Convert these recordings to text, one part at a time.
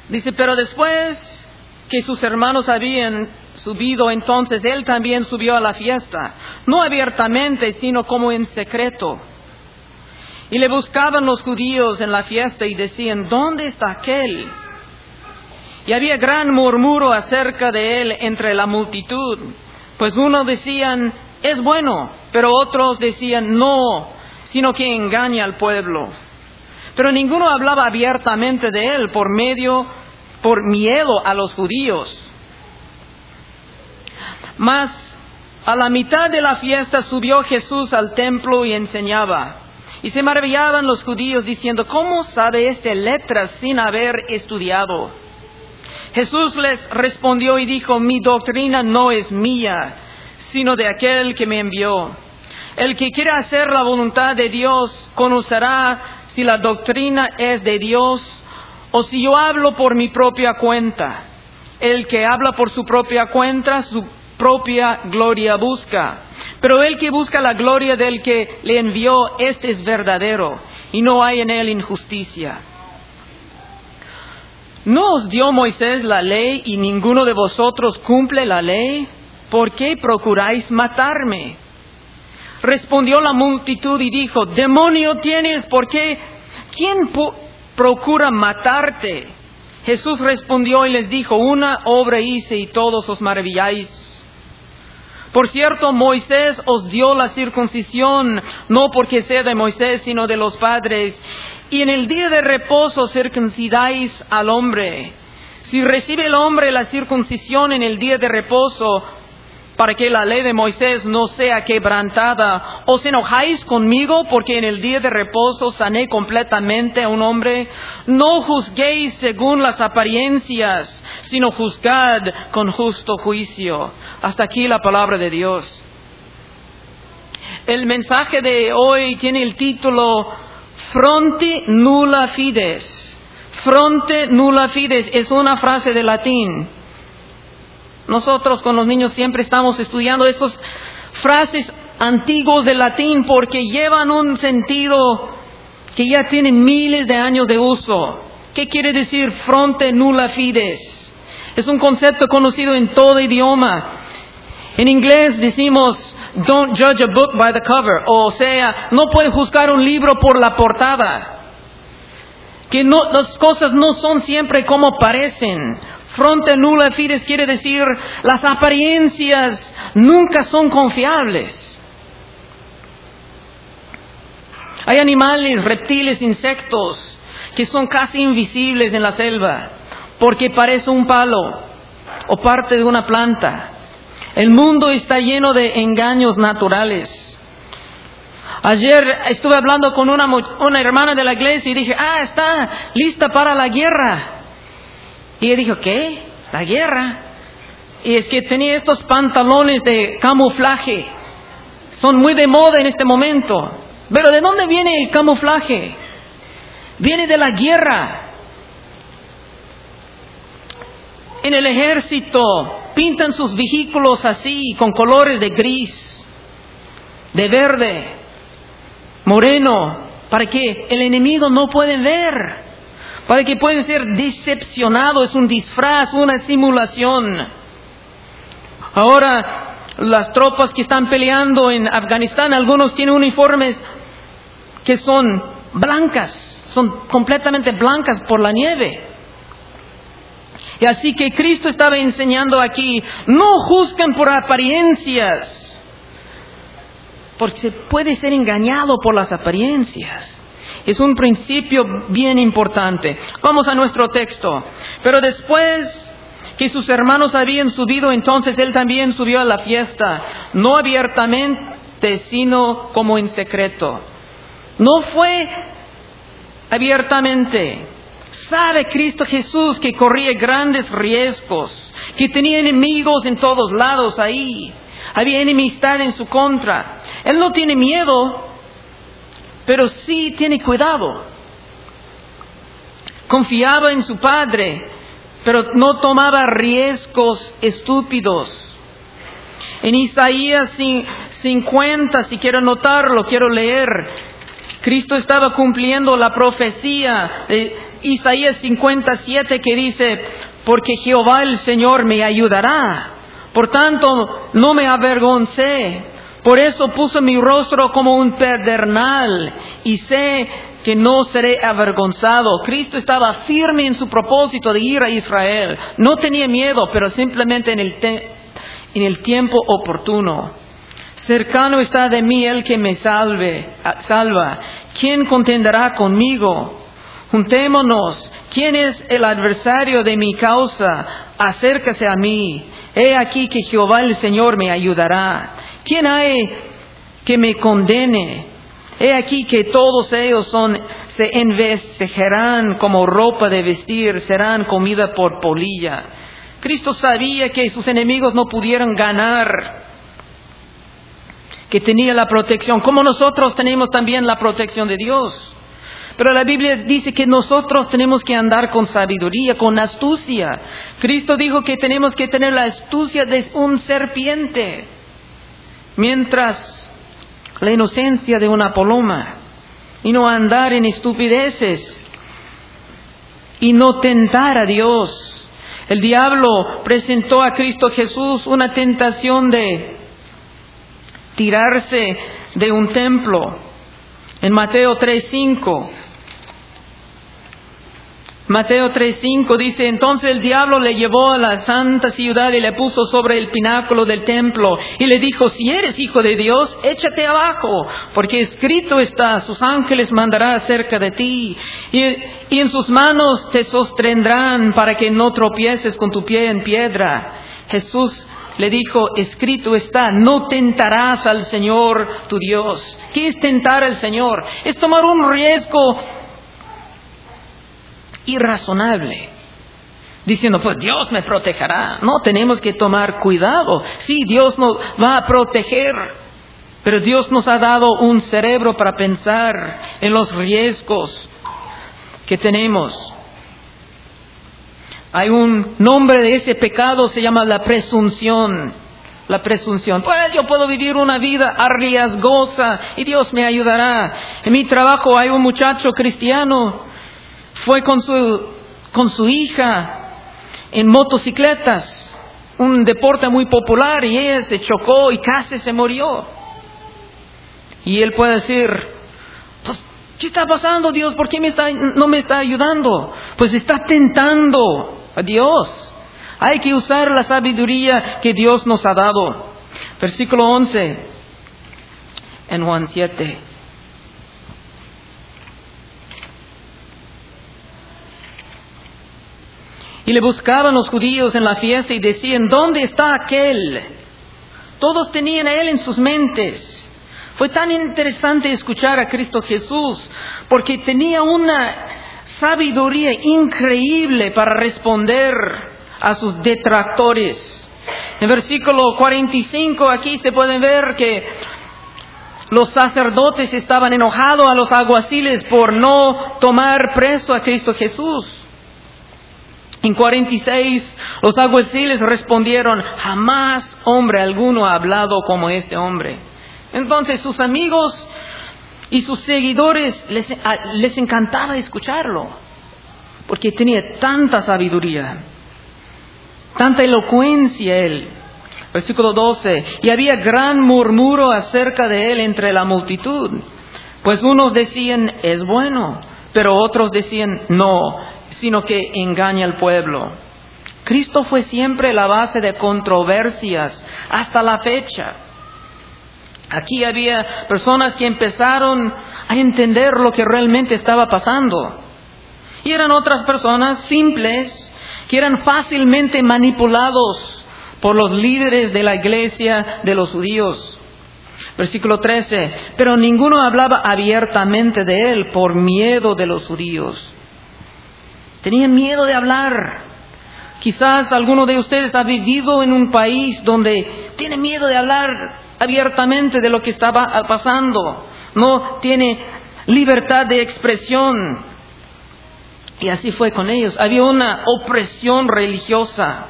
Dice, pero después que sus hermanos habían subido, entonces él también subió a la fiesta, no abiertamente, sino como en secreto. Y le buscaban los judíos en la fiesta y decían, ¿dónde está aquel? Y había gran murmuro acerca de él entre la multitud, pues unos decían, es bueno, pero otros decían, no, sino que engaña al pueblo. Pero ninguno hablaba abiertamente de él por miedo a los judíos. Mas a la mitad de la fiesta subió Jesús al templo y enseñaba. Y se maravillaban los judíos diciendo, ¿cómo sabe este letras sin haber estudiado? Jesús les respondió y dijo, mi doctrina no es mía, sino de aquel que me envió. El que quiera hacer la voluntad de Dios conocerá si la doctrina es de Dios o si yo hablo por mi propia cuenta. El que habla por su propia cuenta, su propia gloria busca. Pero el que busca la gloria del que le envió, este es verdadero, y no hay en él injusticia. ¿No os dio Moisés la ley y ninguno de vosotros cumple la ley? ¿Por qué procuráis matarme? Respondió la multitud y dijo, demonio tienes, ¿por qué? ¿Quién procura matarte? Jesús respondió y les dijo, una obra hice y todos os maravilláis. Por cierto, Moisés os dio la circuncisión, no porque sea de Moisés, sino de los padres. Y en el día de reposo circuncidáis al hombre. Si recibe el hombre la circuncisión en el día de reposo, para que la ley de Moisés no sea quebrantada, ¿os enojáis conmigo porque en el día de reposo sané completamente a un hombre? No juzguéis según las apariencias, sino juzgad con justo juicio. Hasta aquí la palabra de Dios. El mensaje de hoy tiene el título Fronte nulla fides. Fronte nulla fides es una frase de latín. Nosotros con los niños siempre estamos estudiando estas frases antiguas de latín porque llevan un sentido que ya tiene miles de años de uso. ¿Qué quiere decir fronte nulla fides? Es un concepto conocido en todo idioma. En inglés decimos don't judge a book by the cover, o sea, no puede juzgar un libro por la portada. Que no, las cosas no son siempre como parecen. Fronte nulla fides quiere decir las apariencias nunca son confiables. Hay animales, reptiles, insectos que son casi invisibles en la selva porque parece un palo o parte de una planta. El mundo está lleno de engaños naturales. Ayer estuve hablando con una hermana de la iglesia y dije, está lista para la guerra. Y ella dijo, ¿qué? ¿La guerra? Y es que tenía estos pantalones de camuflaje. Son muy de moda en este momento. Pero ¿de dónde viene el camuflaje? Viene de la guerra. En el ejército pintan sus vehículos así, con colores de gris, de verde, moreno, para que el enemigo no pueda ver, para que pueda ser decepcionado. Es un disfraz, una simulación. Ahora, las tropas que están peleando en Afganistán, algunos tienen uniformes que son blancas, son completamente blancas por la nieve. Y así que Cristo estaba enseñando aquí, no juzguen por apariencias, porque se puede ser engañado por las apariencias. Es un principio bien importante. Vamos a nuestro texto. Pero después que sus hermanos habían subido, entonces él también subió a la fiesta, no abiertamente, sino como en secreto. No fue abiertamente. Sabe Cristo Jesús que corría grandes riesgos, que tenía enemigos en todos lados ahí. Había enemistad en su contra. Él no tiene miedo, pero sí tiene cuidado. Confiaba en su Padre, pero no tomaba riesgos estúpidos. En Isaías 50, si quiero anotarlo, quiero leer. Cristo estaba cumpliendo la profecía Isaías 57 que dice, porque Jehová el Señor me ayudará. Por tanto, no me avergoncé. Por eso puse mi rostro como un pedernal y sé que no seré avergonzado. Cristo estaba firme en su propósito de ir a Israel. No tenía miedo, pero simplemente en el tiempo oportuno. Cercano está de mí el que me salva. ¿Quién contenderá conmigo? Juntémonos. ¿Quién es el adversario de mi causa? Acércase a mí. He aquí que Jehová el Señor me ayudará. ¿Quién hay que me condene? He aquí que todos ellos se envejecerán como ropa de vestir, serán comida por polilla. Cristo sabía que sus enemigos no pudieran ganar, que tenía la protección, como nosotros tenemos también la protección de Dios. Pero la Biblia dice que nosotros tenemos que andar con sabiduría, con astucia. Cristo dijo que tenemos que tener la astucia de un serpiente, mientras la inocencia de una paloma, y no andar en estupideces, y no tentar a Dios. El diablo presentó a Cristo Jesús una tentación de tirarse de un templo. En Mateo 3:5. Mateo 3:5 dice, entonces el diablo le llevó a la santa ciudad y le puso sobre el pináculo del templo y le dijo, si eres hijo de Dios, échate abajo, porque escrito está, sus ángeles mandará acerca de ti y en sus manos te sostendrán para que no tropieces con tu pie en piedra. Jesús le dijo, escrito está, no tentarás al Señor tu Dios. ¿Qué es tentar al Señor? Es tomar un riesgo irrazonable, diciendo, pues Dios me protegerá. No, tenemos que tomar cuidado. Sí, Dios nos va a proteger, pero Dios nos ha dado un cerebro para pensar en los riesgos que tenemos. Hay un nombre de ese pecado, se llama la presunción. La presunción. Pues yo puedo vivir una vida arriesgosa y Dios me ayudará. En mi trabajo hay un muchacho cristiano, fue con su hija en motocicletas, un deporte muy popular, y ella se chocó y casi se murió. Y él puede decir, pues, ¿qué está pasando, Dios? ¿Por qué no me está ayudando? Pues está tentando a Dios. Hay que usar la sabiduría que Dios nos ha dado. Versículo 11 en Juan 7. Y le buscaban los judíos en la fiesta y decían, ¿dónde está aquel? Todos tenían a él en sus mentes. Fue tan interesante escuchar a Cristo Jesús, porque tenía una sabiduría increíble para responder a sus detractores. En versículo 45 aquí se puede ver que los sacerdotes estaban enojados a los alguaciles por no tomar preso a Cristo Jesús. En 46, los alguaciles respondieron, jamás hombre alguno ha hablado como este hombre. Entonces sus amigos y sus seguidores les encantaba escucharlo, porque tenía tanta sabiduría, tanta elocuencia él. Versículo 12, y había gran murmuro acerca de él entre la multitud, pues unos decían, es bueno, pero otros decían, no, sino que engaña al pueblo. Cristo fue siempre la base de controversias hasta la fecha. Aquí había personas que empezaron a entender lo que realmente estaba pasando. Y eran otras personas simples que eran fácilmente manipulados por los líderes de la iglesia de los judíos. Versículo 13, pero ninguno hablaba abiertamente de él por miedo de los judíos. Tenían miedo de hablar. Quizás alguno de ustedes ha vivido en un país donde tiene miedo de hablar abiertamente de lo que estaba pasando. No tiene libertad de expresión. Y así fue con ellos. Había una opresión religiosa.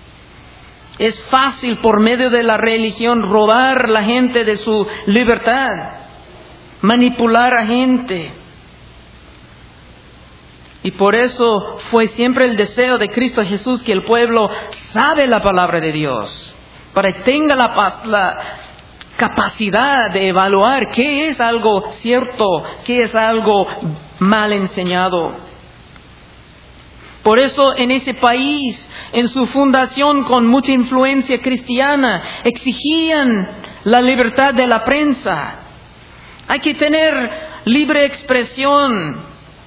Es fácil por medio de la religión robar a la gente de su libertad, manipular a gente. Y por eso fue siempre el deseo de Cristo Jesús que el pueblo sabe la palabra de Dios, para que tenga la capacidad de evaluar qué es algo cierto, qué es algo mal enseñado. Por eso en ese país, en su fundación con mucha influencia cristiana, exigían la libertad de la prensa. Hay que tener libre expresión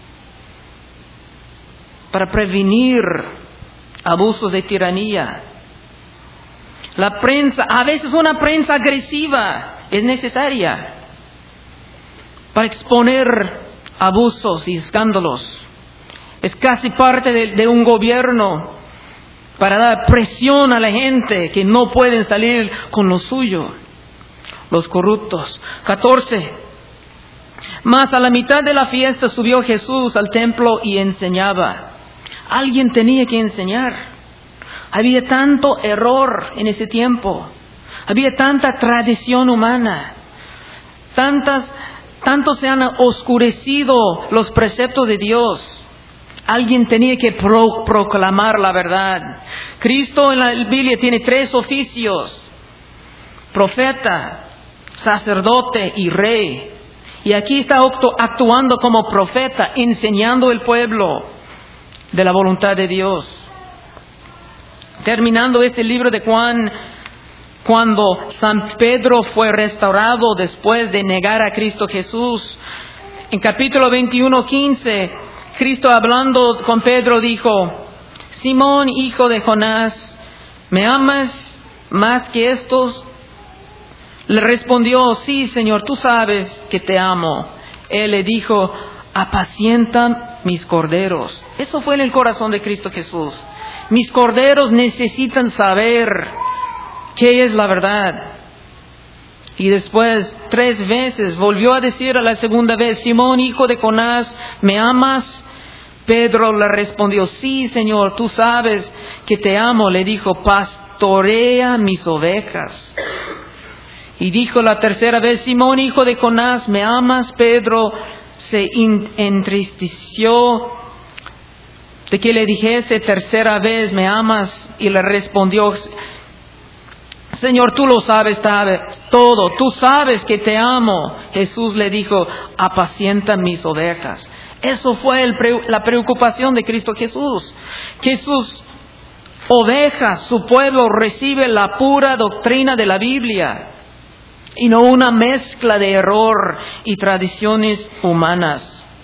para prevenir abusos de tiranía. La prensa, a veces una prensa agresiva es necesaria para exponer abusos y escándalos. Es casi parte de un gobierno para dar presión a la gente que no pueden salir con lo suyo, los corruptos. 14. Mas a la mitad de la fiesta subió Jesús al templo y enseñaba. Alguien tenía que enseñar. Había tanto error en ese tiempo. Había tanta tradición humana. Tanto se han oscurecido los preceptos de Dios. Alguien tenía que proclamar la verdad. Cristo en la Biblia tiene 3 oficios: profeta, sacerdote y rey. Y aquí está actuando como profeta, enseñando al pueblo de la voluntad de Dios. Terminando este libro de Juan, cuando San Pedro fue restaurado después de negar a Cristo Jesús, en capítulo 21:15, Cristo hablando con Pedro dijo: Simón, hijo de Jonás, ¿me amas más que estos? Le respondió: sí, Señor, tú sabes que te amo. Él le dijo: apacienta mis corderos. Eso fue en el corazón de Cristo Jesús. Mis corderos necesitan saber qué es la verdad. Y después 3 veces volvió a decir a la segunda vez: Simón, hijo de Jonás, ¿me amas? Pedro le respondió: sí, Señor, tú sabes que te amo. Le dijo: pastorea mis ovejas. Y dijo la tercera vez: Simón, hijo de Jonás, ¿me amas? Pedro se entristeció de que le dijese tercera vez: ¿me amas? Y le respondió: Señor, tú lo sabes todo, tú sabes que te amo. Jesús le dijo: apacienta mis ovejas. Eso fue la preocupación de Cristo Jesús, que sus ovejas, su pueblo, recibe la pura doctrina de la Biblia y no una mezcla de error y tradiciones humanas.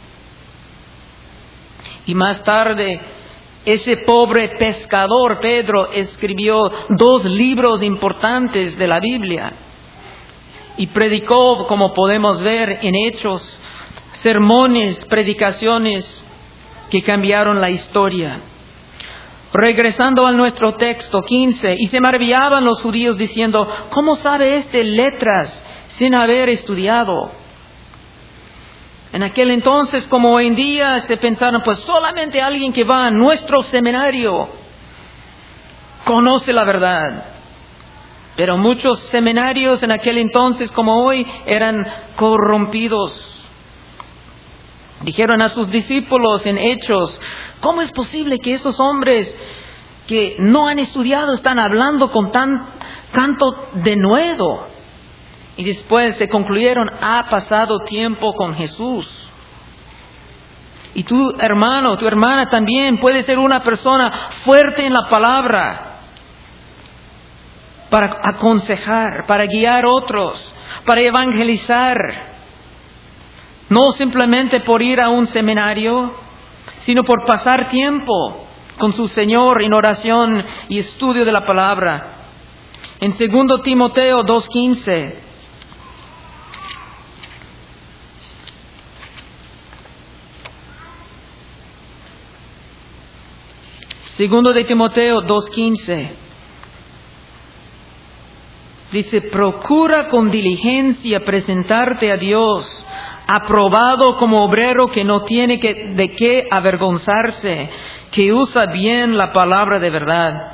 Y más tarde, ese pobre pescador, Pedro, escribió 2 libros importantes de la Biblia y predicó, como podemos ver en Hechos, sermones, predicaciones que cambiaron la historia. Regresando a nuestro texto 15, y se maravillaban los judíos diciendo: ¿cómo sabe este letras sin haber estudiado? En aquel entonces, como hoy en día, se pensaron: pues solamente alguien que va a nuestro seminario conoce la verdad. Pero muchos seminarios en aquel entonces, como hoy, eran corrompidos. Dijeron a sus discípulos en Hechos: ¿cómo es posible que esos hombres que no han estudiado están hablando con tanto denuedo? Y después se concluyeron: ha pasado tiempo con Jesús. Y tu hermano, tu hermana también puede ser una persona fuerte en la palabra para aconsejar, para guiar otros, para evangelizar. No simplemente por ir a un seminario, sino por pasar tiempo con su Señor en oración y estudio de la palabra. En 2 Timoteo 2:15, Segundo de Timoteo 2:15, dice: procura con diligencia presentarte a Dios, aprobado como obrero que no tiene de qué avergonzarse, que usa bien la palabra de verdad.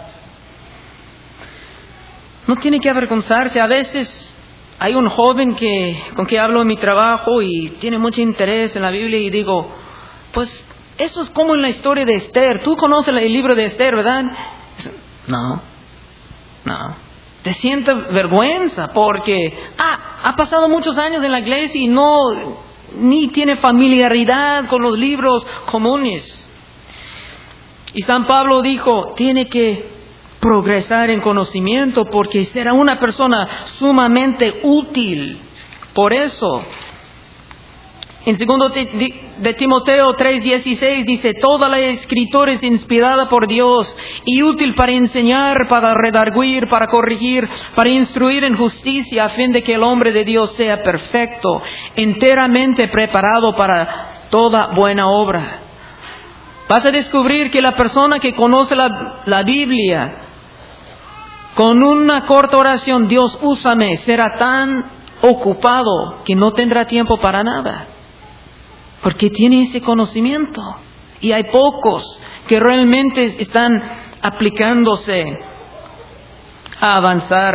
No tiene que avergonzarse. A veces hay un joven con que hablo en mi trabajo y tiene mucho interés en la Biblia y digo: pues Eso es como en la historia de Esther. Tú conoces el libro de Esther, ¿verdad? No. Te sientes vergüenza porque ha pasado muchos años en la iglesia y ni tiene familiaridad con los libros comunes. Y San Pablo dijo, tiene que progresar en conocimiento porque será una persona sumamente útil. Por eso, en 2 de Timoteo 3:16 dice, toda la escritura es inspirada por Dios y útil para enseñar, para redarguir, para corregir, para instruir en justicia, a fin de que el hombre de Dios sea perfecto, enteramente preparado para toda buena obra. Vas a descubrir que la persona que conoce la Biblia, con una corta oración, Dios úsame, será tan ocupado que no tendrá tiempo para nada. Porque tiene ese conocimiento. Y hay pocos que realmente están aplicándose a avanzar.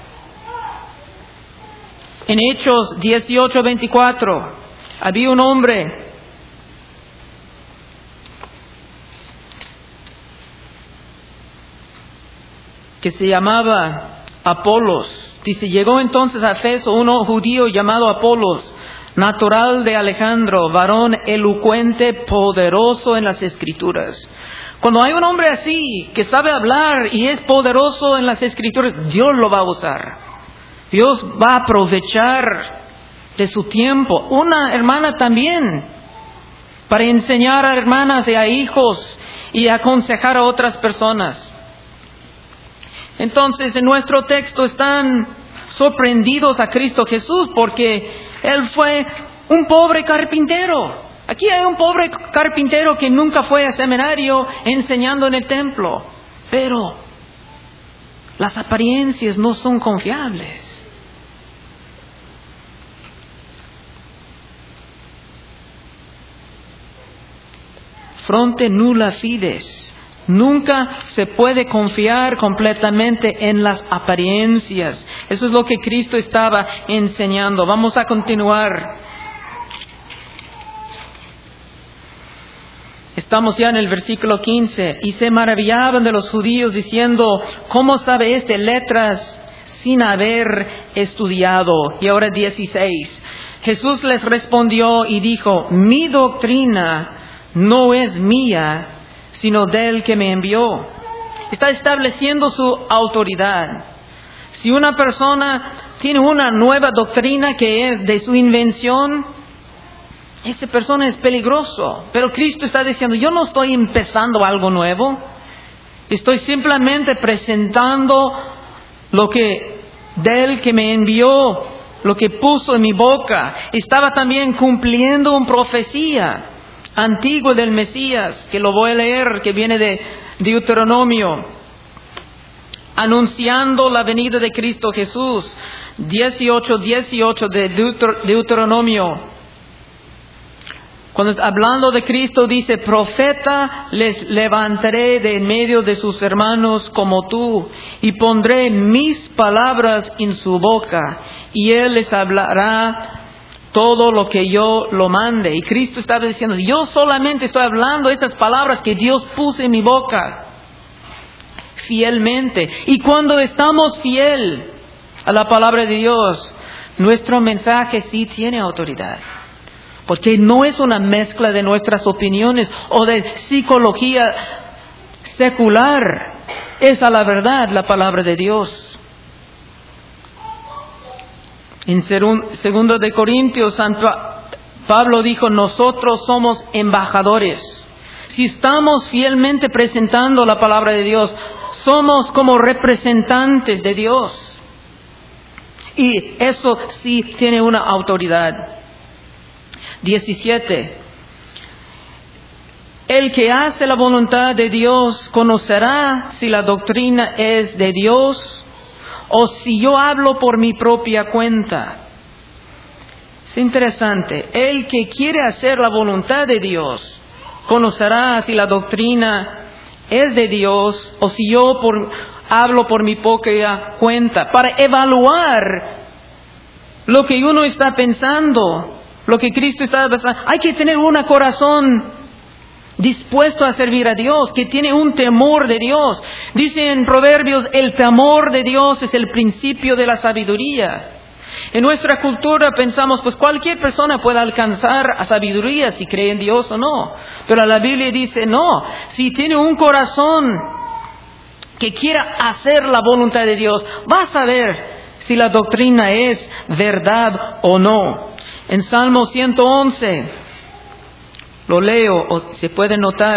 En Hechos 18:24 había un hombre que se llamaba Apolos. Dice, llegó entonces a Efeso uno judío llamado Apolos, natural de Alejandro, varón elocuente, poderoso en las Escrituras. Cuando hay un hombre así, que sabe hablar y es poderoso en las Escrituras, Dios lo va a usar. Dios va a aprovechar de su tiempo. Una hermana también, para enseñar a hermanas y a hijos y aconsejar a otras personas. Entonces, en nuestro texto están sorprendidos a Cristo Jesús porque Él fue un pobre carpintero. Aquí hay un pobre carpintero que nunca fue a seminario enseñando en el templo. Pero las apariencias no son confiables. Fronte nulla fides. Nunca se puede confiar completamente en las apariencias. Eso es lo que Cristo estaba enseñando. Vamos a continuar. Estamos ya en el versículo 15. Y se maravillaban de los judíos diciendo, ¿cómo sabe este letras sin haber estudiado? Y ahora 16. Jesús les respondió y dijo, mi doctrina no es mía, sino del que me envió. Está estableciendo su autoridad. Si una persona tiene una nueva doctrina que es de su invención, esa persona es peligroso. Pero Cristo está diciendo, yo no estoy empezando algo nuevo. Estoy simplemente presentando lo que del que me envió, lo que puso en mi boca. Estaba también cumpliendo una profecía antiguo del Mesías, que lo voy a leer, que viene de Deuteronomio, anunciando la venida de Cristo Jesús. 18:18 de Deuteronomio. Cuando hablando de Cristo dice, profeta les levantaré de en medio de sus hermanos como tú, y pondré mis palabras en su boca, y él les hablará todo lo que yo lo mande. Y Cristo estaba diciendo, yo solamente estoy hablando estas palabras que Dios puso en mi boca fielmente. Y cuando estamos fiel a la palabra de Dios, nuestro mensaje sí tiene autoridad. Porque no es una mezcla de nuestras opiniones o de psicología secular. Es a la verdad la palabra de Dios. En 2 de Corintios, San Pablo dijo, nosotros somos embajadores. Si estamos fielmente presentando la palabra de Dios, somos como representantes de Dios. Y eso sí tiene una autoridad. 17. El que hace la voluntad de Dios conocerá si la doctrina es de Dios o si yo hablo por mi propia cuenta. Es interesante. El que quiere hacer la voluntad de Dios conocerá si la doctrina es de Dios o si yo hablo por mi propia cuenta. Para evaluar lo que uno está pensando, lo que Cristo está pensando, hay que tener un corazón dispuesto a servir a Dios, que tiene un temor de Dios. Dice en Proverbios, el temor de Dios es el principio de la sabiduría. En nuestra cultura pensamos, pues cualquier persona puede alcanzar a sabiduría si cree en Dios o no. Pero la Biblia dice, no, si tiene un corazón que quiera hacer la voluntad de Dios, vas a ver si la doctrina es verdad o no. En Salmo 111, lo leo, o se puede notar,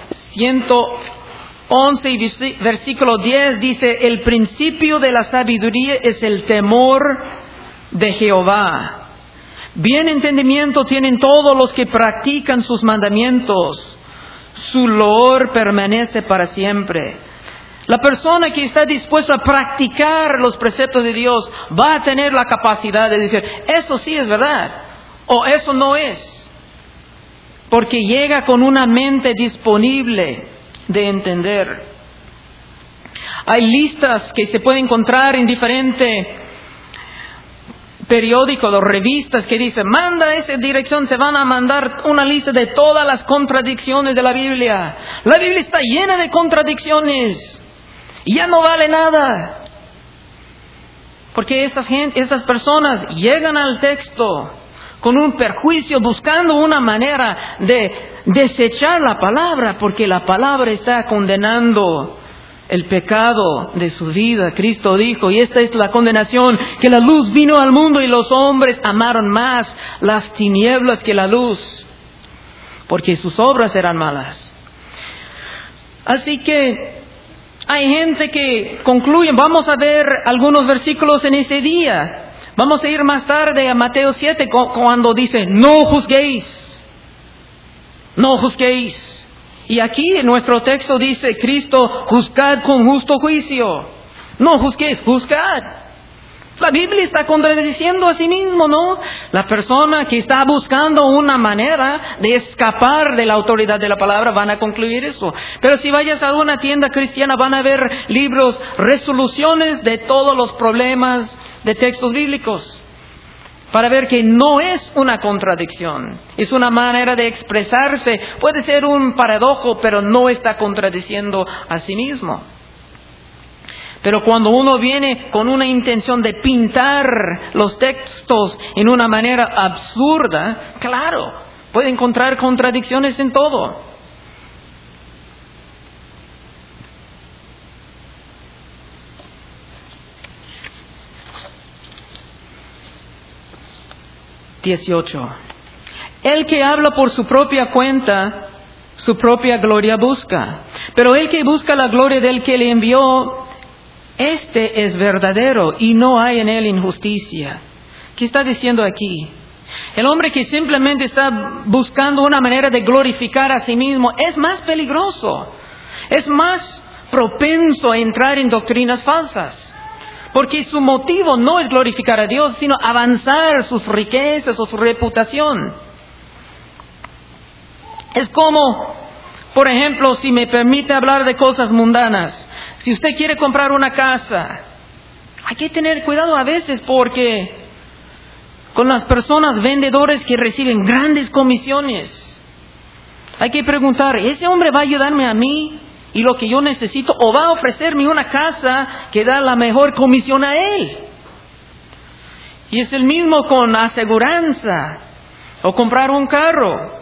111 y versículo 10 dice, el principio de la sabiduría es el temor de Jehová. Bien entendimiento tienen todos los que practican sus mandamientos. Su loor permanece para siempre. La persona que está dispuesta a practicar los preceptos de Dios va a tener la capacidad de decir, eso sí es verdad, o eso no es. Porque llega con una mente disponible de entender. Hay listas que se pueden encontrar en diferentes periódicos o revistas que dicen, manda esa dirección, se van a mandar una lista de todas las contradicciones de la Biblia. La Biblia está llena de contradicciones. Y ya no vale nada. Porque esas personas llegan al texto con un perjuicio, buscando una manera de desechar la palabra, porque la palabra está condenando el pecado de su vida. Cristo dijo, y esta es la condenación, que la luz vino al mundo y los hombres amaron más las tinieblas que la luz, porque sus obras eran malas. Así que hay gente que concluye, vamos a ver algunos versículos en ese día. Vamos a ir más tarde a Mateo 7 cuando dice, no juzguéis. No juzguéis. Y aquí en nuestro texto dice, Cristo, juzgad con justo juicio. No juzguéis, juzgad. La Biblia está contradiciendo a sí mismo, ¿no? La persona que está buscando una manera de escapar de la autoridad de la palabra van a concluir eso. Pero si vayas a una tienda cristiana van a ver libros, resoluciones de todos los problemas de textos bíblicos. Para ver que no es una contradicción. Es una manera de expresarse. Puede ser un paradojo, pero no está contradiciendo a sí mismo. Pero cuando uno viene con una intención de pintar los textos en una manera absurda, claro, puede encontrar contradicciones en todo. El que habla por su propia cuenta, su propia gloria busca. Pero el que busca la gloria del que le envió, este es verdadero y no hay en él injusticia. ¿Qué está diciendo aquí? El hombre que simplemente está buscando una manera de glorificar a sí mismo es más peligroso. Es más propenso a entrar en doctrinas falsas. Porque su motivo no es glorificar a Dios, sino avanzar sus riquezas o su reputación. Es como, por ejemplo, si me permite hablar de cosas mundanas. Si usted quiere comprar una casa, hay que tener cuidado a veces porque con las personas vendedores que reciben grandes comisiones, hay que preguntar, ¿ese hombre va a ayudarme a mí y lo que yo necesito o va a ofrecerme una casa que da la mejor comisión a él? Y es el mismo con aseguranza o comprar un carro.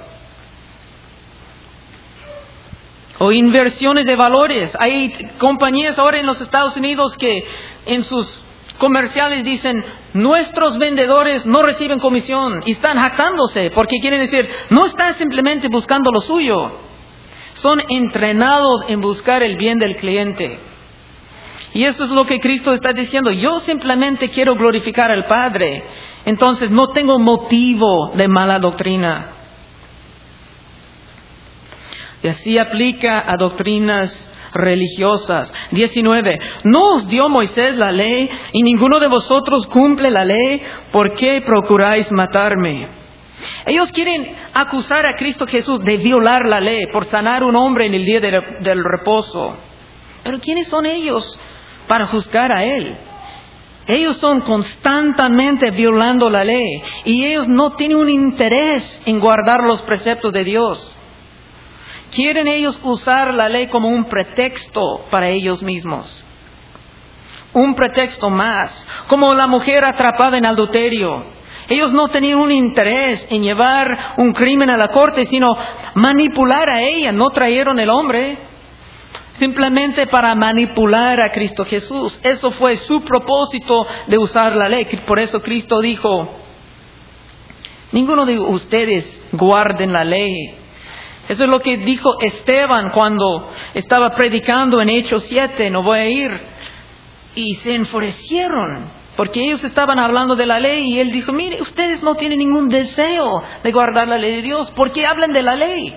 O inversiones de valores. Hay compañías ahora en los Estados Unidos que en sus comerciales dicen, nuestros vendedores no reciben comisión. Y están jactándose porque quieren decir, no están simplemente buscando lo suyo. Son entrenados en buscar el bien del cliente. Y eso es lo que Cristo está diciendo. Yo simplemente quiero glorificar al Padre. Entonces no tengo motivo de mala doctrina. Y así aplica a doctrinas religiosas. 19. ¿No os dio Moisés la ley y ninguno de vosotros cumple la ley? ¿Por qué procuráis matarme? Ellos quieren acusar a Cristo Jesús de violar la ley por sanar un hombre en el día del reposo. Pero ¿quiénes son ellos para juzgar a Él? Ellos son constantemente violando la ley y ellos no tienen un interés en guardar los preceptos de Dios. quieren ellos usar la ley como un pretexto para ellos mismos. Un pretexto más, como la mujer atrapada en adulterio. Ellos no tenían un interés en llevar un crimen a la corte, sino manipular a ella. No trajeron el hombre simplemente para manipular a Cristo Jesús. Eso fue su propósito de usar la ley. Por eso Cristo dijo, ninguno de ustedes guarden la ley. Eso es lo que dijo Esteban cuando estaba predicando en Hechos 7, no voy a ir. Y se enfurecieron, porque ellos estaban hablando de la ley, y él dijo, mire, ustedes no tienen ningún deseo de guardar la ley de Dios, ¿por qué hablan de la ley?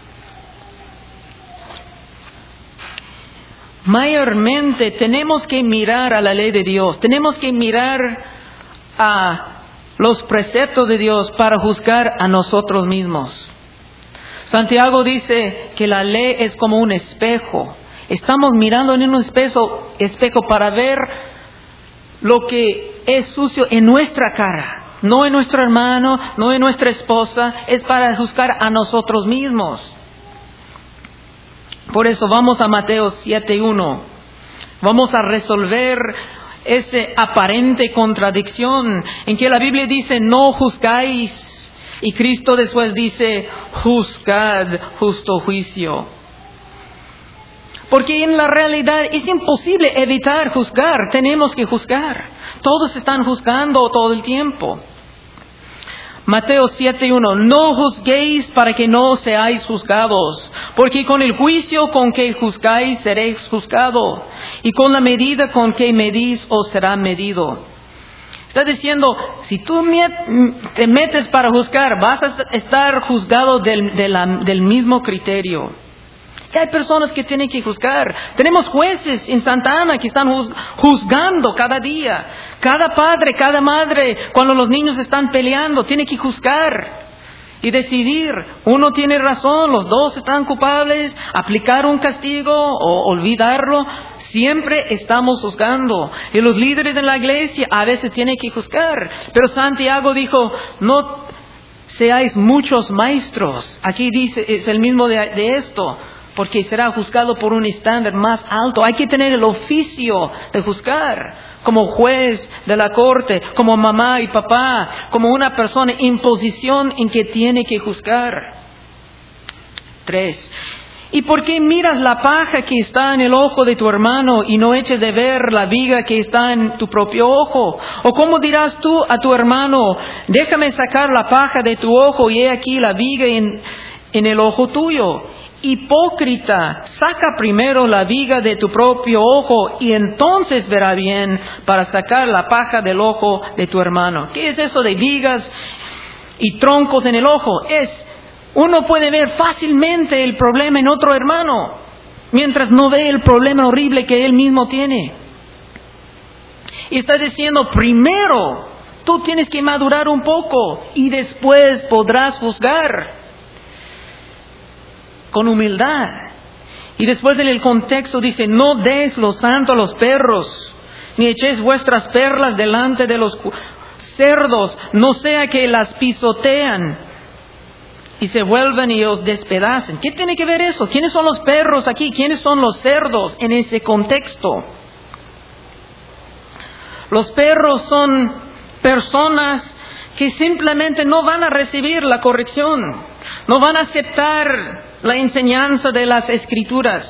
Mayormente tenemos que mirar a la ley de Dios, tenemos que mirar a los preceptos de Dios para juzgar a nosotros mismos. Santiago dice que la ley es como un espejo. Estamos mirando en un espejo para ver lo que es sucio en nuestra cara. No en nuestro hermano, no en nuestra esposa. Es para juzgar a nosotros mismos. Por eso vamos a Mateo 7:1. Vamos a resolver esa aparente contradicción en que la Biblia dice no juzgáis y Cristo después dice juzgad justo juicio. Porque en la realidad es imposible evitar juzgar, tenemos que juzgar. Todos están juzgando todo el tiempo. Mateo 7:1, no juzguéis para que no seáis juzgados, porque con el juicio con que juzgáis seréis juzgados, y con la medida con que medís os será medido. Está diciendo, si tú te metes para juzgar, vas a estar juzgado del mismo criterio. Y hay personas que tienen que juzgar. Tenemos jueces en Santa Ana que están juzgando cada día. Cada padre, cada madre, cuando los niños están peleando, tiene que juzgar y decidir. Uno tiene razón, los dos están culpables, aplicar un castigo o olvidarlo. Siempre estamos juzgando. Y los líderes de la iglesia a veces tienen que juzgar. Pero Santiago dijo, no seáis muchos maestros. Aquí dice, es el mismo de esto. Porque será juzgado por un estándar más alto. Hay que tener el oficio de juzgar, como juez de la corte, como mamá y papá, como una persona en posición en que tiene que juzgar. 3. ¿Y por qué miras la paja que está en el ojo de tu hermano y no eches de ver la viga que está en tu propio ojo? ¿O cómo dirás tú a tu hermano, déjame sacar la paja de tu ojo y he aquí la viga en el ojo tuyo? Hipócrita, saca primero la viga de tu propio ojo y entonces verá bien para sacar la paja del ojo de tu hermano. ¿Qué es eso de vigas y troncos en el ojo? Uno puede ver fácilmente el problema en otro hermano, mientras no ve el problema horrible que él mismo tiene. Y está diciendo, primero, tú tienes que madurar un poco y después podrás juzgar. Con humildad. Y después en el contexto dice, no des lo santo a los perros, ni echéis vuestras perlas delante de los cerdos, no sea que las pisotean y se vuelvan y os despedacen. ¿Qué tiene que ver eso? ¿Quiénes son los perros aquí? ¿Quiénes son los cerdos en ese contexto? Los perros son personas que simplemente no van a recibir la corrección, no van a aceptar la enseñanza de las Escrituras.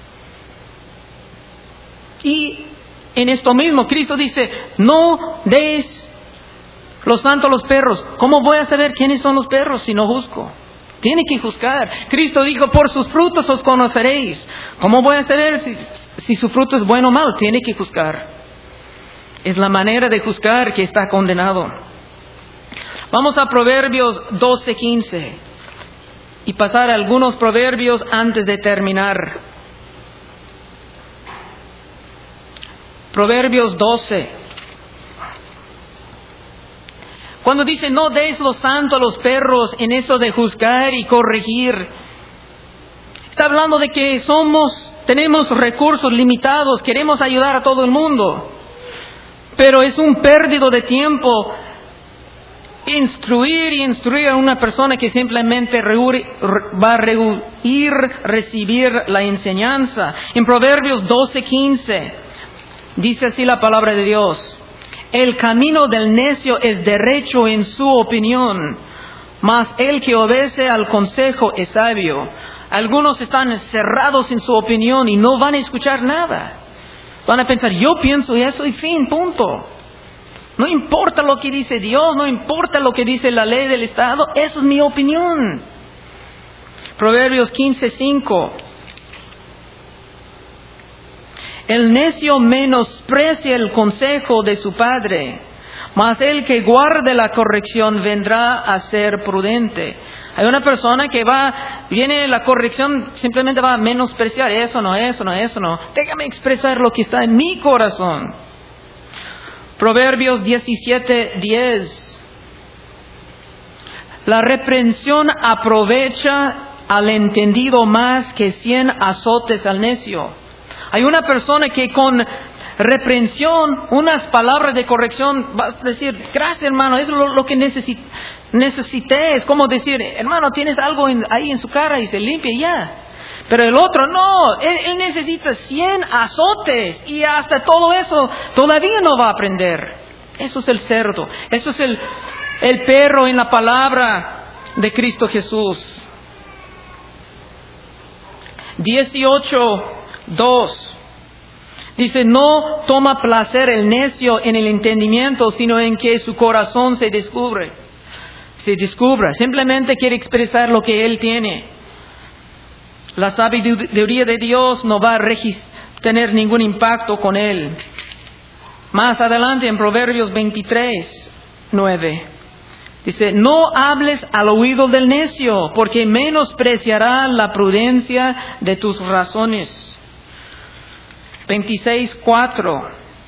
Y en esto mismo Cristo dice, no des lo santo a los perros. ¿Cómo voy a saber quiénes son los perros si no juzgo? Tiene que juzgar. Cristo dijo, por sus frutos os conoceréis. ¿Cómo voy a saber si su fruto es bueno o malo? Tiene que juzgar. Es la manera de juzgar que está condenado. Vamos a Proverbios 12:15 y pasar algunos proverbios antes de terminar. Proverbios 12. Cuando dice no deis lo santo a los perros, en eso de juzgar y corregir, está hablando de que tenemos recursos limitados, queremos ayudar a todo el mundo, pero es un pérdida de tiempo instruir a una persona que simplemente va a recibir la enseñanza. En Proverbios 12:15 dice así la palabra de Dios: el camino del necio es derecho en su opinión, mas el que obedece al consejo es sabio. Algunos están cerrados en su opinión y no van a escuchar nada. Van a pensar, yo pienso eso y fin, punto. No importa lo que dice Dios, no importa lo que dice la ley del Estado, eso es mi opinión. Proverbios 15:5. El necio menosprecia el consejo de su padre, mas el que guarde la corrección vendrá a ser prudente. Hay una persona que viene la corrección, simplemente va a menospreciar, eso no. Déjame expresar lo que está en mi corazón. Proverbios 17:10. La reprensión aprovecha al entendido más que 100 azotes al necio. Hay una persona que con reprensión, unas palabras de corrección, va a decir, gracias hermano, eso es lo que necesité. Es como decir, hermano, tienes algo ahí en su cara y se limpia y ya. Pero el otro no, él necesita 100 azotes y hasta todo eso todavía no va a aprender. Eso es el cerdo, eso es el perro en la palabra de Cristo Jesús. 18:2 dice, no toma placer el necio en el entendimiento, sino en que su corazón se descubra. Simplemente quiere expresar lo que él tiene. La sabiduría de Dios no va a tener ningún impacto con él. Más adelante en Proverbios 23:9 dice, no hables al oído del necio, porque menospreciará la prudencia de tus razones. 26:4.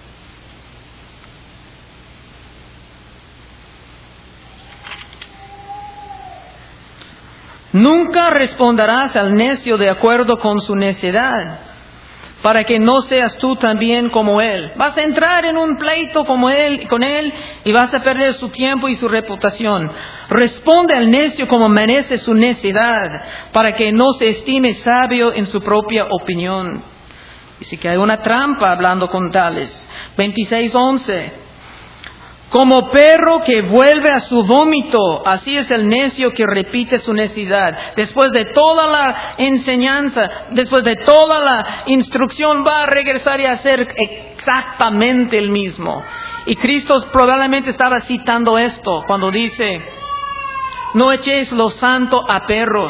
Nunca responderás al necio de acuerdo con su necedad, para que no seas tú también como él. Vas a entrar en un pleito con él y vas a perder su tiempo y su reputación. Responde al necio como merece su necedad, para que no se estime sabio en su propia opinión. Dice que hay una trampa hablando con tales. 26:11. Como perro que vuelve a su vómito, así es el necio que repite su necedad. Después de toda la enseñanza, después de toda la instrucción, va a regresar y a hacer exactamente el mismo. Y Cristo probablemente estaba citando esto cuando dice, no echéis lo santo a perros.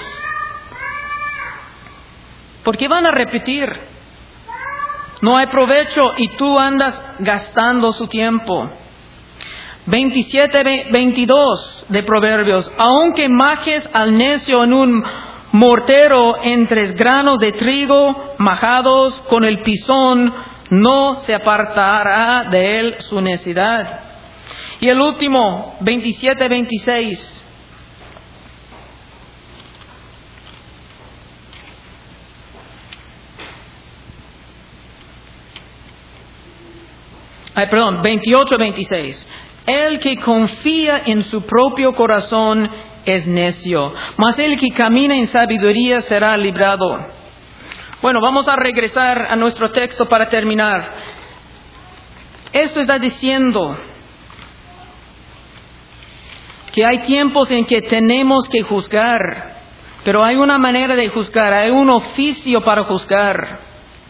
Porque van a repetir. No hay provecho y tú andas gastando su tiempo. 27:22 de Proverbios. Aunque majes al necio en un mortero entre granos de trigo majados con el pisón, no se apartará de él su necedad. Y el último, 27:26. Ay, perdón, 28:26. El que confía en su propio corazón es necio, mas el que camina en sabiduría será librado. Bueno, vamos a regresar a nuestro texto para terminar. Esto está diciendo que hay tiempos en que tenemos que juzgar, pero hay una manera de juzgar, hay un oficio para juzgar.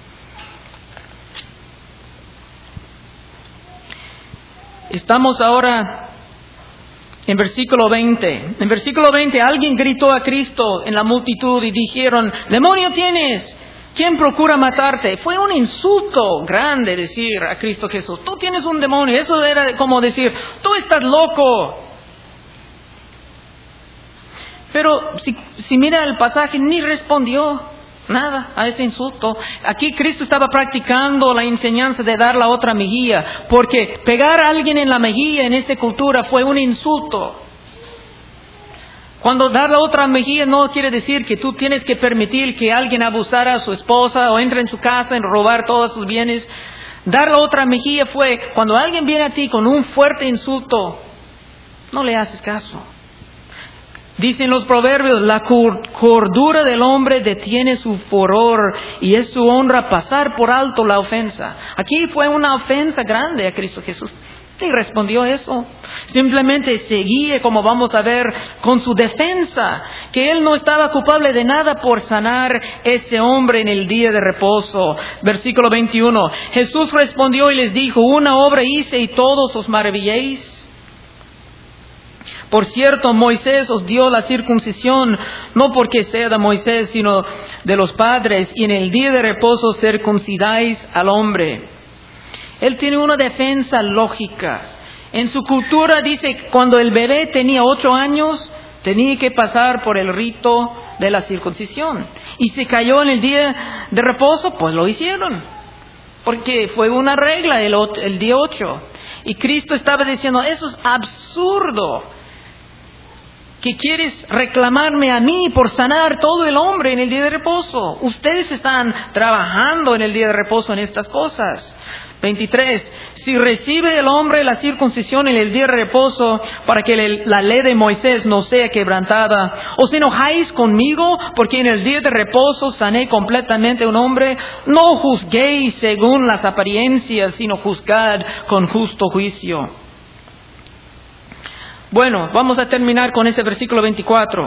Estamos ahora en versículo 20. En versículo 20 alguien gritó a Cristo en la multitud y dijeron, demonio tienes, ¿quién procura matarte? Fue un insulto grande decir a Cristo Jesús, tú tienes un demonio. Eso era como decir, tú estás loco. Pero si mira el pasaje, ni respondió nada a ese insulto. Aquí Cristo estaba practicando la enseñanza de dar la otra mejilla, porque pegar a alguien en la mejilla en esta cultura fue un insulto. Cuando dar la otra mejilla no quiere decir que tú tienes que permitir que alguien abusara a su esposa o entre en su casa y robar todos sus bienes. Dar la otra mejilla fue cuando alguien viene a ti con un fuerte insulto. No le haces caso. Dicen los proverbios, la cordura del hombre detiene su furor y es su honra pasar por alto la ofensa. Aquí fue una ofensa grande a Cristo Jesús. Y respondió eso. Simplemente seguía, como vamos a ver, con su defensa, que él no estaba culpable de nada por sanar ese hombre en el día de reposo. Versículo 21. Jesús respondió y les dijo, una obra hice y todos os maravilléis. Por cierto, Moisés os dio la circuncisión, no porque sea de Moisés, sino de los padres, y en el día de reposo circuncidáis al hombre. Él tiene una defensa lógica. En su cultura dice, cuando el bebé tenía 8 años, tenía que pasar por el rito de la circuncisión. Y se cayó en el día de reposo, pues lo hicieron. Porque fue una regla el día 8. Y Cristo estaba diciendo, eso es absurdo. ¿Que quieres reclamarme a mí por sanar todo el hombre en el día de reposo? Ustedes están trabajando en el día de reposo en estas cosas. 23. Si recibe el hombre la circuncisión en el día de reposo para que la ley de Moisés no sea quebrantada, ¿os enojáis conmigo porque en el día de reposo sané completamente a un hombre? No juzguéis según las apariencias, sino juzgad con justo juicio. Bueno, vamos a terminar con ese versículo 24.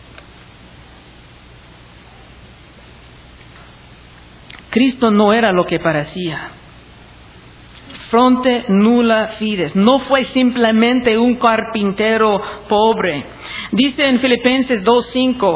Cristo no era lo que parecía. Fronte nulla fides. No fue simplemente un carpintero pobre. Dice en Filipenses 2:5.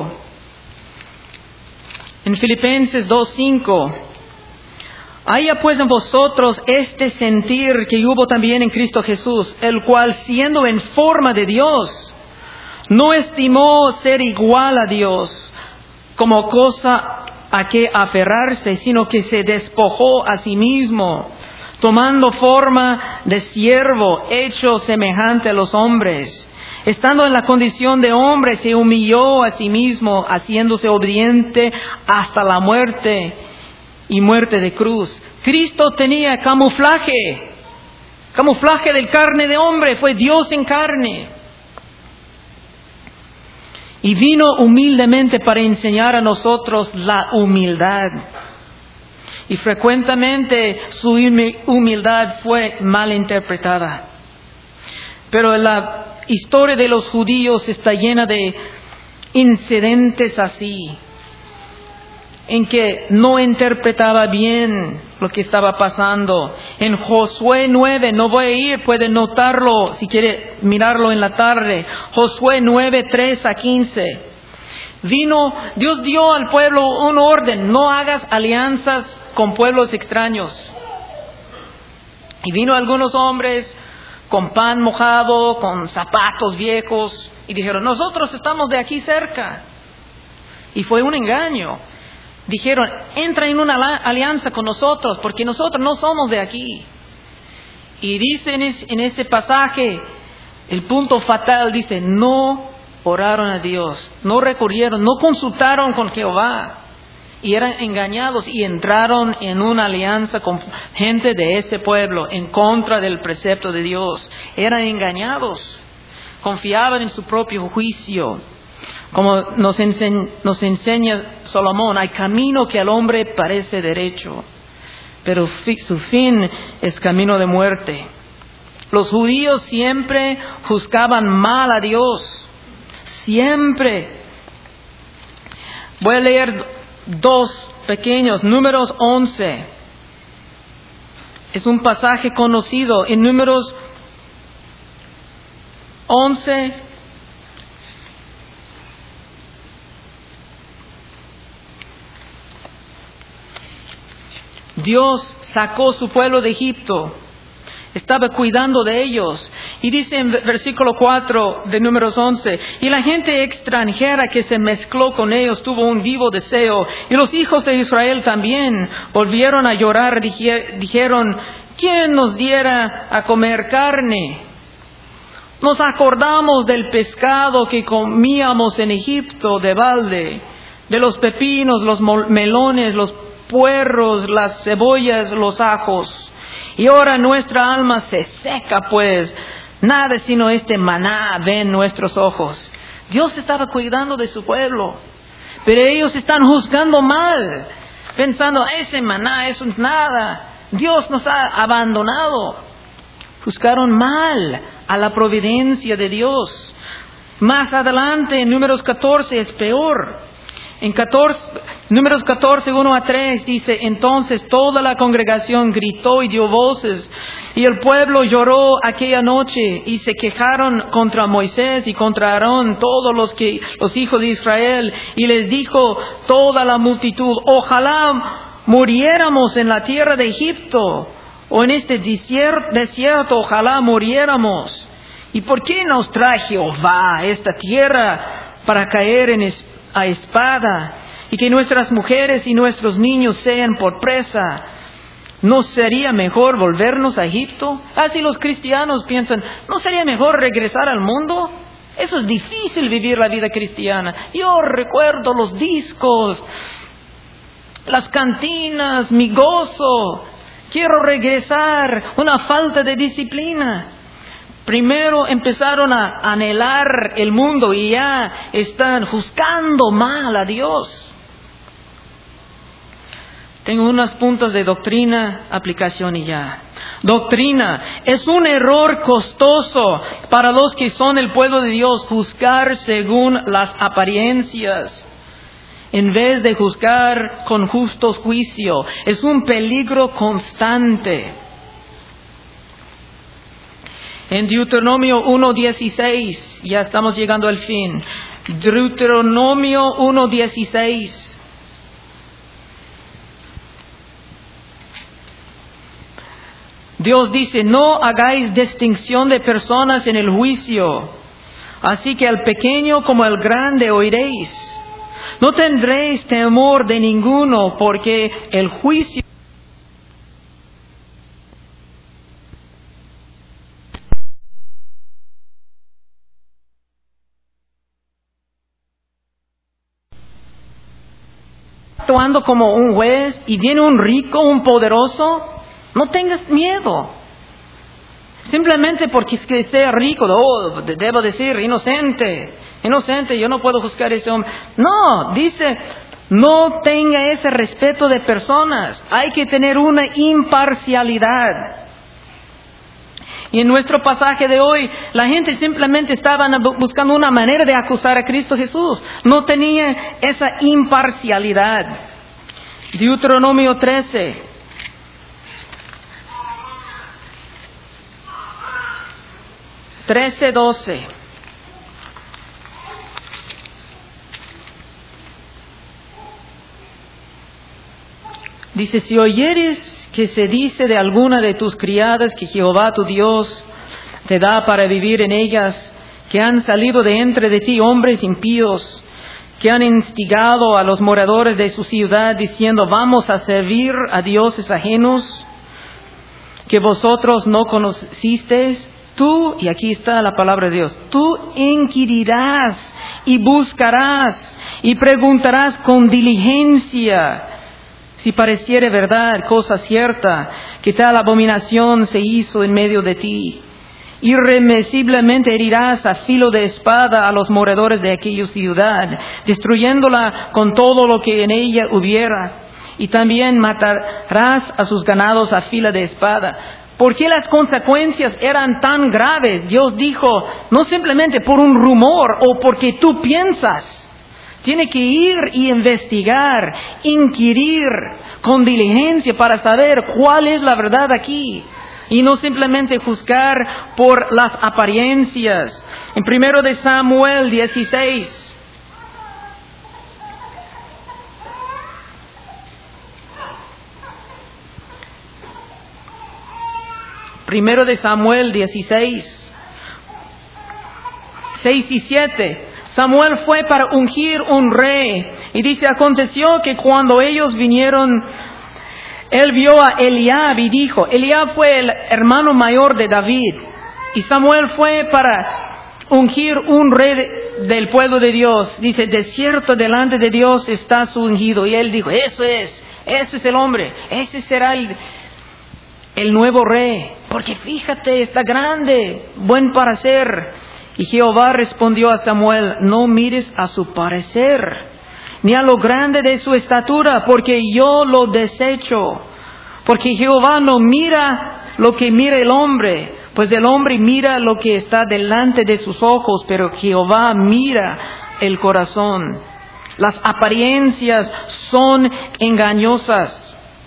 En Filipenses 2:5. Haya pues en vosotros este sentir que hubo también en Cristo Jesús, el cual siendo en forma de Dios, no estimó ser igual a Dios como cosa a que aferrarse, sino que se despojó a sí mismo, tomando forma de siervo, hecho semejante a los hombres. Estando en la condición de hombre, se humilló a sí mismo, haciéndose obediente hasta la muerte y muerte de cruz. Cristo tenía camuflaje de carne de hombre, fue Dios en carne. Y vino humildemente para enseñar a nosotros la humildad. Y frecuentemente su humildad fue mal interpretada. Pero la historia de los judíos está llena de incidentes así, en que no interpretaba bien lo que estaba pasando. En Josué 9, no voy a ir, puede notarlo si quiere mirarlo en la tarde. Josué 9, 3 a 15. Dios dio al pueblo un orden, no hagas alianzas con pueblos extraños. Y vino algunos hombres con pan mojado, con zapatos viejos, y dijeron, nosotros estamos de aquí cerca. Y fue un engaño. Dijeron, entra en una alianza con nosotros, porque nosotros no somos de aquí. Y dice en ese pasaje, el punto fatal dice, no oraron a Dios, no recurrieron, no consultaron con Jehová. Y eran engañados y entraron en una alianza con gente de ese pueblo en contra del precepto de Dios. Eran engañados, confiaban en su propio juicio. Como nos enseña Salomón, hay camino que al hombre parece derecho, pero su fin es camino de muerte. Los judíos siempre juzgaban mal a Dios, siempre. Voy a leer 2 pequeños, Números 11. Es un pasaje conocido. En Números 11, Dios sacó su pueblo de Egipto. Estaba cuidando de ellos. Y dice en versículo 4 de Números 11, y la gente extranjera que se mezcló con ellos tuvo un vivo deseo. Y los hijos de Israel también volvieron a llorar. Dijeron, ¿quién nos diera a comer carne? Nos acordamos del pescado que comíamos en Egipto de balde, de los pepinos, los melones, los puerros, las cebollas, los ajos. Y ahora nuestra alma se seca, pues Nada sino este maná ven nuestros ojos. Dios estaba cuidando de su pueblo, pero ellos están juzgando mal, pensando, ese maná, eso es nada. Dios nos ha abandonado. Juzgaron mal a la providencia de Dios. Más adelante, en Números 14, es peor. En Números 14, 1-3 dice, entonces toda la congregación gritó y dio voces, y el pueblo lloró aquella noche, y se quejaron contra Moisés y contra Aarón, todos los hijos de Israel, y les dijo toda la multitud, ojalá muriéramos en la tierra de Egipto, o en este desierto, ojalá muriéramos. ¿Y por qué nos trae Jehová a esta tierra para caer a espada, y que nuestras mujeres y nuestros niños sean por presa? ¿No sería mejor volvernos a Egipto? Así los cristianos piensan, ¿no sería mejor regresar al mundo? Eso es difícil, vivir la vida cristiana. Yo recuerdo los discos, las cantinas, mi gozo. Quiero regresar, una falta de disciplina. Primero empezaron a anhelar el mundo y ya están juzgando mal a Dios. Tengo unos puntos de doctrina, aplicación y ya. Doctrina: es un error costoso para los que son el pueblo de Dios juzgar según las apariencias, en vez de juzgar con justo juicio. Es un peligro constante. En Deuteronomio 1:16, ya estamos llegando al fin. Deuteronomio 1:16. Dios dice, no hagáis distinción de personas en el juicio, así que al pequeño como al grande oiréis. No tendréis temor de ninguno, porque el juicio actuando como un juez y viene un rico, un poderoso, no tengas miedo. Simplemente porque es que sea rico, debo decir, inocente, yo no puedo juzgar a ese hombre. No, dice, no tenga ese respeto de personas. Hay que tener una imparcialidad. Y en nuestro pasaje de hoy, la gente simplemente estaba buscando una manera de acusar a Cristo Jesús. No tenía esa imparcialidad. Deuteronomio 13. $13:12. Dice, si oyeres que se dice de alguna de tus criadas que Jehová tu Dios te da para vivir en ellas, que han salido de entre de ti hombres impíos, que han instigado a los moradores de su ciudad diciendo, vamos a servir a dioses ajenos que vosotros no conocisteis, tú, y aquí está la palabra de Dios, tú inquirirás y buscarás y preguntarás con diligencia, si pareciere verdad, cosa cierta, que tal abominación se hizo en medio de ti. Irremisiblemente herirás a filo de espada a los moradores de aquella ciudad, destruyéndola con todo lo que en ella hubiera. Y también matarás a sus ganados a fila de espada. ¿Por qué las consecuencias eran tan graves? Dios dijo, no simplemente por un rumor o porque tú piensas. Tiene que ir y investigar, inquirir con diligencia para saber cuál es la verdad aquí. Y no simplemente juzgar por las apariencias. En 1 de Samuel 16. Primero de Samuel 16, 6 y 7. Samuel fue para ungir un rey. Y dice, aconteció que cuando ellos vinieron, él vio a Eliab y dijo, Eliab fue el hermano mayor de David. Y Samuel fue para ungir un rey del pueblo de Dios. Dice, de cierto delante de Dios está su ungido. Y él dijo, ese es el hombre, ese será el nuevo rey. porque fíjate, está grande, buen parecer. Y Jehová respondió a Samuel, no mires a su parecer, ni a lo grande de su estatura, porque yo lo desecho. Porque Jehová no mira lo que mira el hombre, pues el hombre mira lo que está delante de sus ojos, pero Jehová mira el corazón. Las apariencias son engañosas.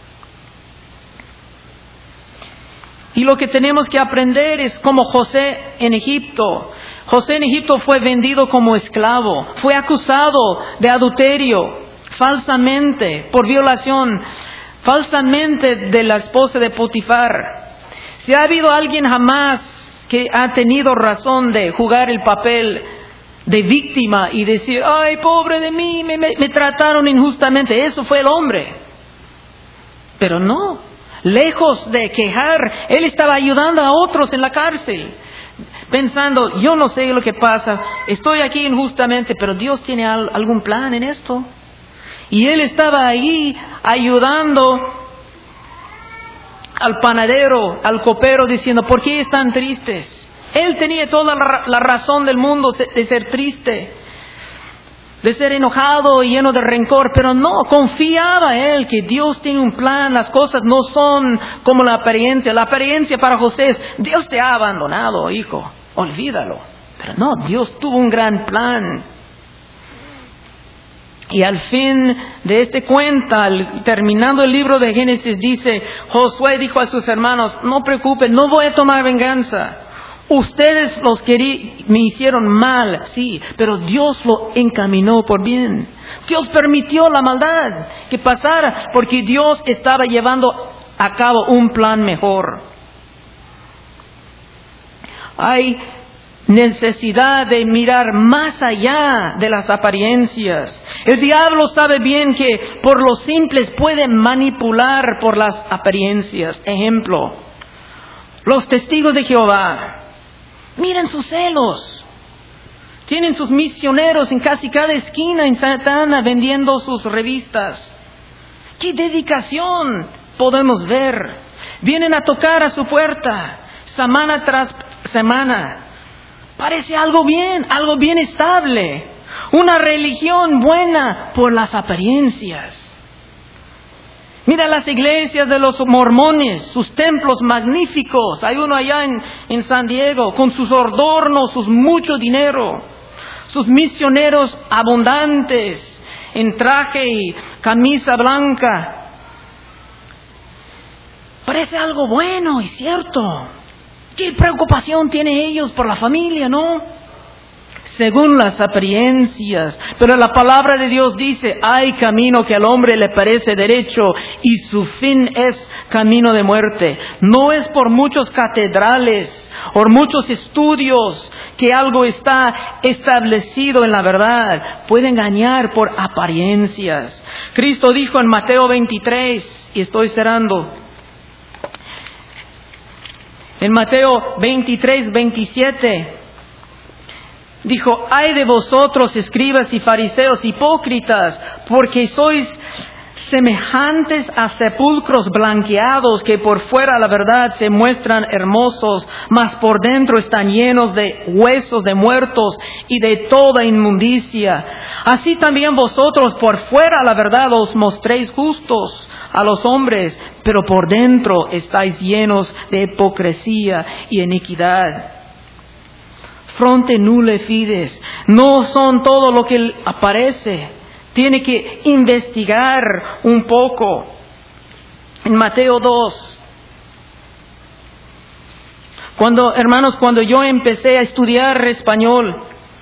Y lo que tenemos que aprender es como José en Egipto. José en Egipto fue vendido como esclavo, fue acusado de adulterio, falsamente, por violación, falsamente de la esposa de Potifar. Si ha habido alguien jamás que ha tenido razón de jugar el papel de víctima y decir, ay, pobre de mí, me trataron injustamente, eso fue el hombre. Pero no, lejos de quejar, él estaba ayudando a otros en la cárcel, pensando, yo no sé lo que pasa, estoy aquí injustamente, pero Dios tiene algún plan en esto. Y él estaba ahí ayudando al panadero, al copero, diciendo, ¿por qué están tristes? Él tenía toda la razón del mundo de ser triste, de ser enojado y lleno de rencor, pero no, confiaba él que Dios tiene un plan, las cosas no son como la apariencia. La apariencia para José es, Dios te ha abandonado, hijo, olvídalo. Pero no, Dios tuvo un gran plan. Y al fin de este cuento, terminando el libro de Génesis, dice, Josué dijo a sus hermanos, no preocupen, no voy a tomar venganza. Ustedes me hicieron mal, sí, pero Dios lo encaminó por bien. Dios permitió la maldad que pasara porque Dios estaba llevando a cabo un plan mejor. Hay necesidad de mirar más allá de las apariencias. El diablo sabe bien que por lo simples puede manipular por las apariencias. Ejemplo, los testigos de Jehová. Miren sus celos. Tienen sus misioneros en casi cada esquina en Santa Ana vendiendo sus revistas. ¡Qué dedicación podemos ver! Vienen a tocar a su puerta semana tras semana. Parece algo bien estable. Una religión buena por las apariencias. Mira las iglesias de los mormones, sus templos magníficos. Hay uno allá en San Diego, con sus adornos, sus mucho dinero. Sus misioneros abundantes, en traje y camisa blanca. Parece algo bueno y cierto. ¿Qué preocupación tienen ellos por la familia, no? Según las apariencias. Pero la palabra de Dios dice, hay camino que al hombre le parece derecho y su fin es camino de muerte. No es por muchos catedrales o muchos estudios que algo está establecido en la verdad. Puede engañar por apariencias. Cristo dijo en Mateo 23, y estoy cerrando. En Mateo 23, 27, dijo, ay de vosotros, escribas y fariseos hipócritas, porque sois semejantes a sepulcros blanqueados que por fuera la verdad se muestran hermosos, mas por dentro están llenos de huesos de muertos y de toda inmundicia. Así también vosotros por fuera la verdad os mostréis justos a los hombres, pero por dentro estáis llenos de hipocresía y iniquidad. Fronte nulle fides. No son todo lo que aparece. Tiene que investigar un poco. En Mateo 2. Cuando yo empecé a estudiar español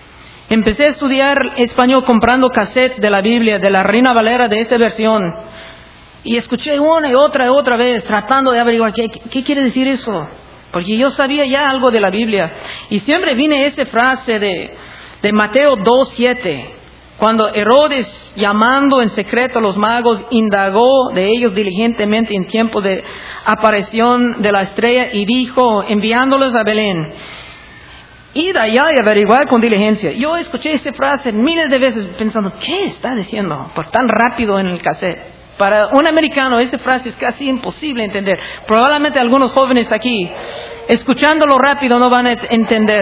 comprando cassettes de la Biblia, de la Reina Valera de esta versión. Y escuché una y otra vez tratando de averiguar qué quiere decir eso. Porque yo sabía ya algo de la Biblia. Y siempre viene esa frase de Mateo 2:7. Cuando Herodes, llamando en secreto a los magos, indagó de ellos diligentemente en tiempo de aparición de la estrella y dijo, enviándolos a Belén, id allá y averiguar con diligencia. Yo escuché esta frase miles de veces pensando, ¿qué está diciendo? Por tan rápido en el cassette. Para un americano, esa frase es casi imposible entender. Probablemente algunos jóvenes aquí, escuchándolo rápido, no van a entender.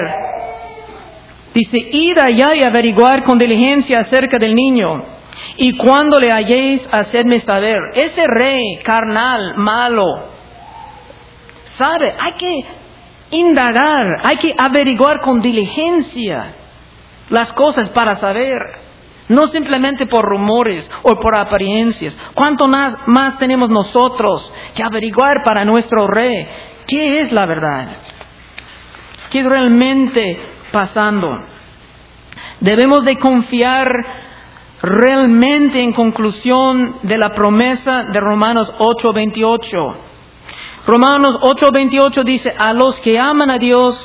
Dice, id allá y averiguar con diligencia acerca del niño. Y cuando le halléis, hacedme saber. Ese rey carnal, malo, sabe, hay que indagar, hay que averiguar con diligencia las cosas para saber. No simplemente por rumores o por apariencias. ¿Cuánto más tenemos nosotros que averiguar para nuestro rey? ¿Qué es la verdad? ¿Qué es realmente pasando? Debemos de confiar realmente en conclusión de la promesa de Romanos 8:28. Romanos 8:28 dice, a los que aman a Dios,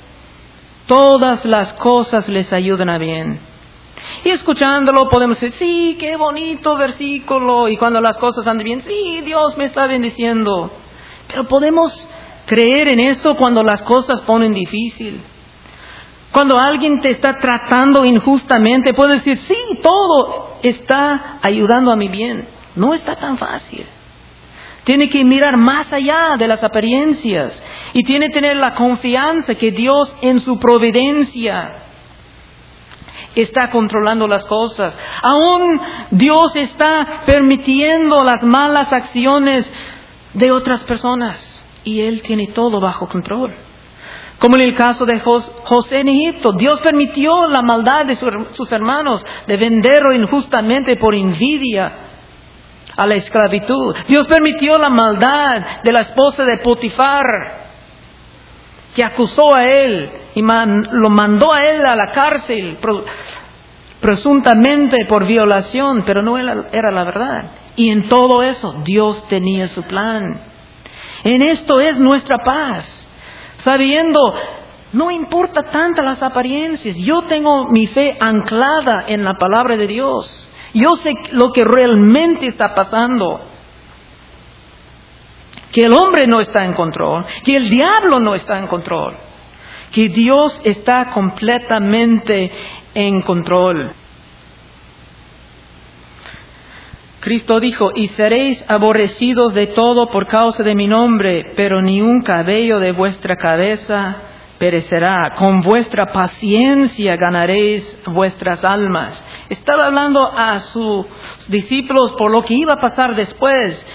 todas las cosas les ayudan a bien. Y escuchándolo podemos decir, sí, qué bonito versículo. Y cuando las cosas andan bien, sí, Dios me está bendiciendo. Pero podemos creer en eso cuando las cosas ponen difícil. Cuando alguien te está tratando injustamente, puedes decir, sí, todo está ayudando a mi bien. No está tan fácil. Tiene que mirar más allá de las apariencias. Y tiene que tener la confianza que Dios en su providencia está controlando las cosas. Aún Dios está permitiendo las malas acciones de otras personas. Y Él tiene todo bajo control. Como en el caso de José en Egipto. Dios permitió la maldad de sus hermanos de venderlo injustamente por envidia a la esclavitud. Dios permitió la maldad de la esposa de Potifar, que acusó a él y lo mandó a él a la cárcel presuntamente por violación, pero no era la verdad. Y en todo eso Dios tenía su plan. En esto es nuestra paz, sabiendo, no importa tanto las apariencias, yo tengo mi fe anclada en la palabra de Dios. Yo sé lo que realmente está pasando. Que el hombre no está en control, que el diablo no está en control, que Dios está completamente en control. Cristo dijo, y seréis aborrecidos de todo por causa de mi nombre, pero ni un cabello de vuestra cabeza perecerá. Con vuestra paciencia ganaréis vuestras almas. Estaba hablando a sus discípulos por lo que iba a pasar después.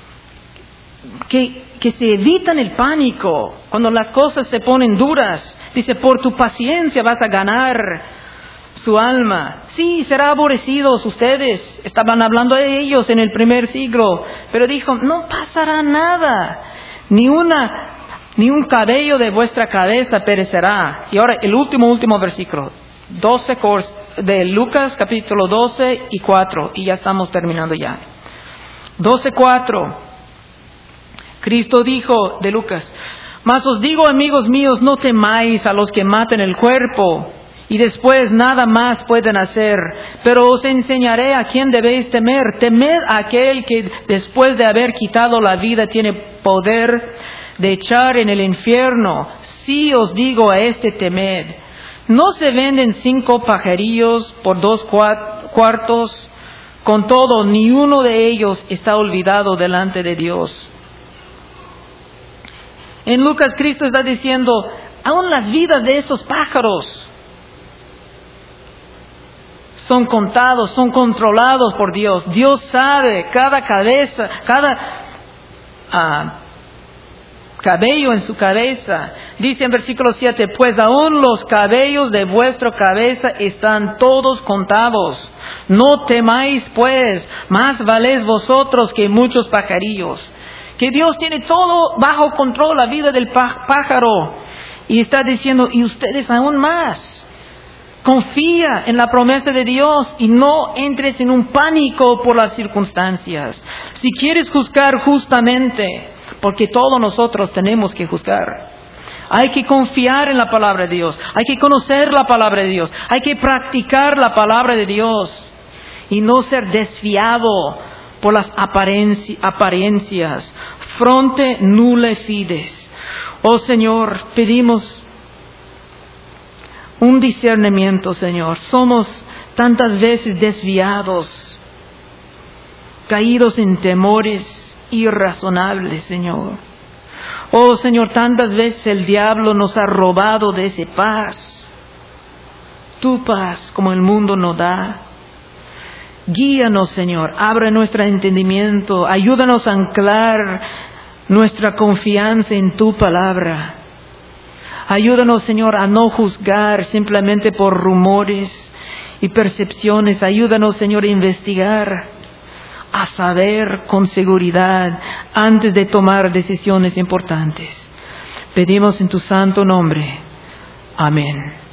Que se evitan el pánico cuando las cosas se ponen duras. Dice, por tu paciencia vas a ganar su alma. Sí, será aborrecidos ustedes. Estaban hablando de ellos en el primer siglo. Pero dijo, no pasará nada. Ni un cabello de vuestra cabeza perecerá. Y ahora el último versículo. 12 de Lucas capítulo 12 y 4. Y ya estamos terminando ya. 12:4. Cristo dijo de Lucas, mas os digo, amigos míos, no temáis a los que maten el cuerpo y después nada más pueden hacer, pero os enseñaré a quién debéis temer. Temed a aquel que después de haber quitado la vida tiene poder de echar en el infierno. Sí os digo a este temed. ¿No se venden 5 pajarillos por 2 cuartos? Con todo, ni uno de ellos está olvidado delante de Dios. En Lucas, Cristo está diciendo, aún las vidas de esos pájaros son contados, son controlados por Dios. Dios sabe cada cabeza, cada cabello en su cabeza. Dice en versículo 7, pues aún los cabellos de vuestra cabeza están todos contados. No temáis pues, más valéis vosotros que muchos pajarillos. Que Dios tiene todo bajo control, la vida del pájaro. Y está diciendo, y ustedes aún más. Confía en la promesa de Dios y no entres en un pánico por las circunstancias. Si quieres juzgar justamente, porque todos nosotros tenemos que juzgar. Hay que confiar en la palabra de Dios. Hay que conocer la palabra de Dios. Hay que practicar la palabra de Dios. Y no ser desviado por las apariencias. Fronte nulle fides. Oh Señor, pedimos un discernimiento, Señor. Somos tantas veces desviados. caídos en temores irrazonables, Señor. Oh, Señor, tantas veces el diablo nos ha robado de esa paz. Tu paz como el mundo no da. Guíanos, Señor, abre nuestro entendimiento, ayúdanos a anclar nuestra confianza en tu palabra. Ayúdanos, Señor, a no juzgar simplemente por rumores y percepciones. Ayúdanos, Señor, a investigar, a saber con seguridad antes de tomar decisiones importantes. Pedimos en tu santo nombre. Amén.